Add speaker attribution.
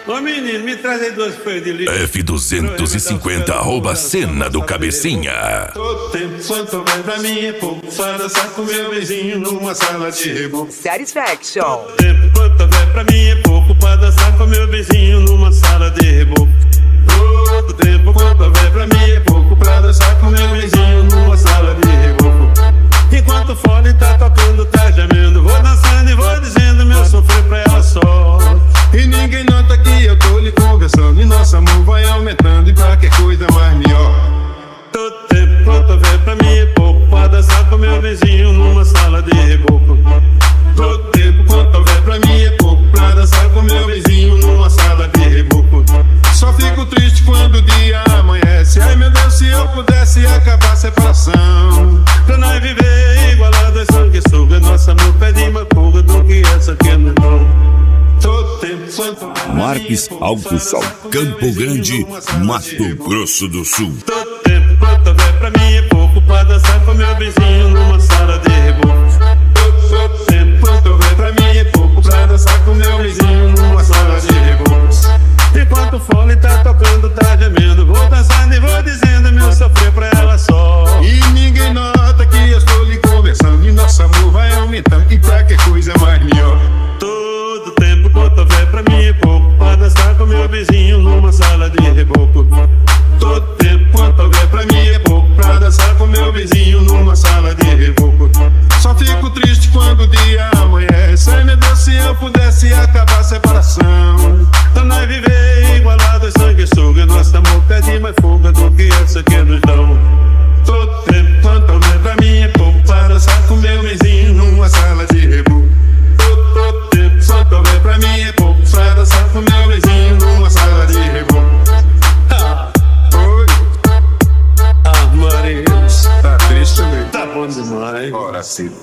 Speaker 1: Ô menino, me traz aí 2 folhas de livro.
Speaker 2: F250 arroba cena do Cabecinha.
Speaker 1: Todo tempo quanto vai pra mim é pouco pra dançar com meu vizinho numa sala de reboco.
Speaker 3: Satisfaction.
Speaker 1: Todo tempo quanto vai pra mim é pouco pra dançar com meu vizinho numa sala de reboco. Todo tempo quanto vai pra mim é pouco pra dançar com meu vizinho numa sala de reboco. Enquanto o fone tá tocando, tá gemendo, vou dançando e vou dizendo meu sofrer pra ela só. E ninguém nota que eu tô lhe conversando e nosso amor vai aumentando e qualquer coisa mais melhor. Todo tempo quanto vê pra mim é pouco pra dançar com meu vizinho numa sala de reboco. Todo tempo quanto vê pra mim é pouco pra dançar com meu vizinho numa sala de reboco. Só fico triste quando o dia amanhece. Ai meu Deus, se eu pudesse acabar a separação, pra nós viver igualado a sanguessuga. Nosso amor pede mais fuga do que essa que não dou. Todo tempo quanto
Speaker 2: Marques Alto Sol, Campo Grande, Mato Grosso do Sul.
Speaker 1: todo tempo quanto vê pra mim é pouco pra dançar com meu vizinho numa sala de reboco. Todo tempo quanto vê pra mim é pouco pra dançar com meu vizinho numa sala de reboco. Enquanto o fone tá tocando, tá gemendo, vou dançando e vou dizendo meu sofrer pra ela só. E ninguém nota que eu estou lhe conversando e nosso amor vai aumentando e qualquer coisa mais melhor. Todo tempo quanto vê pra mim é pouco pra dançar com meu vizinho numa sala de reboco. Todo tempo quanto vê pra mim é pouco pra dançar com meu vizinho numa sala de reboco. Só fico triste quando o dia amanhece. Ai meu Deus, se eu pudesse acabar a separação, pra nós viver igualado a sanguessuga. Nosso amor pede mais fuga do que essa que nos dão. Todo tempo quanto vê pra mim é pouco pra dançar com meu vizinho numa sala de reboco. Todo tempo quanto vê pra mim é pouco pra dançar com meu vizinho numa sala de reboco. Oi. Maria, tá triste mesmo. Tá bom demais.
Speaker 4: Ora sim.